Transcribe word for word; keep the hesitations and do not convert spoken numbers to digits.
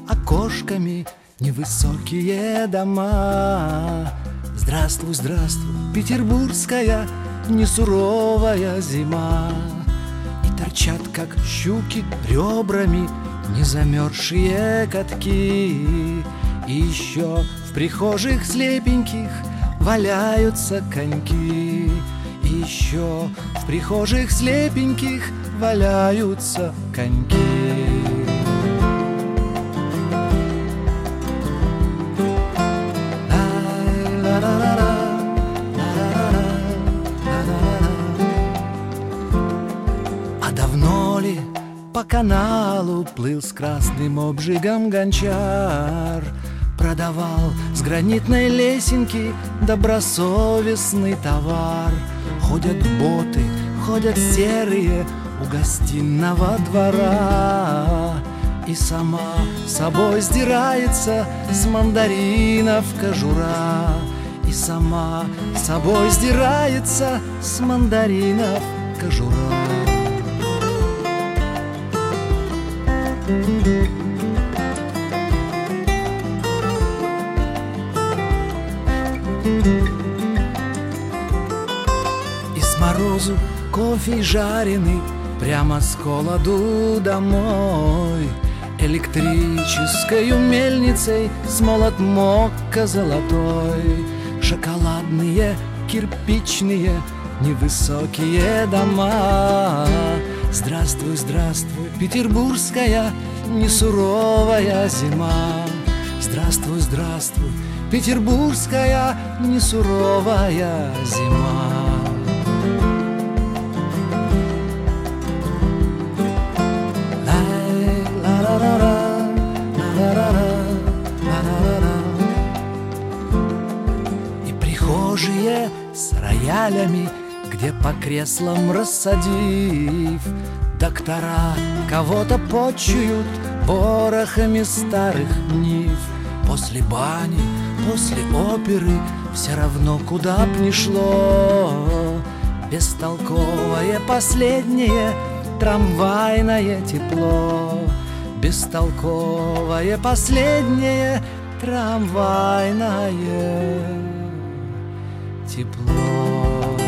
окошками невысокие дома. Здравствуй, здравствуй, петербургская несуровая зима. И торчат, как щуки, ребрами незамерзшие катки. И еще в прихожих слепеньких валяются коньки. И еще в прихожих слепеньких валяются коньки. А давно ли по каналу плыл с красным обжигом гончар? Продавал с гранитной лесенки добросовестный товар. Ходят боты, ходят серые у гостиного двора. И сама собой сдирается с мандаринов кожура. И сама собой сдирается с мандаринов кожура. И с морозу кофе жареный прямо с холоду домой. Электрической мельницей смолот мокко золотой. Шоколадные, кирпичные, невысокие дома. Здравствуй, здравствуй, петербургская несуровая зима. Здравствуй, здравствуй, петербургская несуровая зима. И прихожие с роялями, где по креслам рассадив, доктора кого-то почуют порохами старых нив. После бани, после оперы все равно куда б ни шло. Бестолковое последнее трамвайное тепло. Бестолковое последнее трамвайное тепло.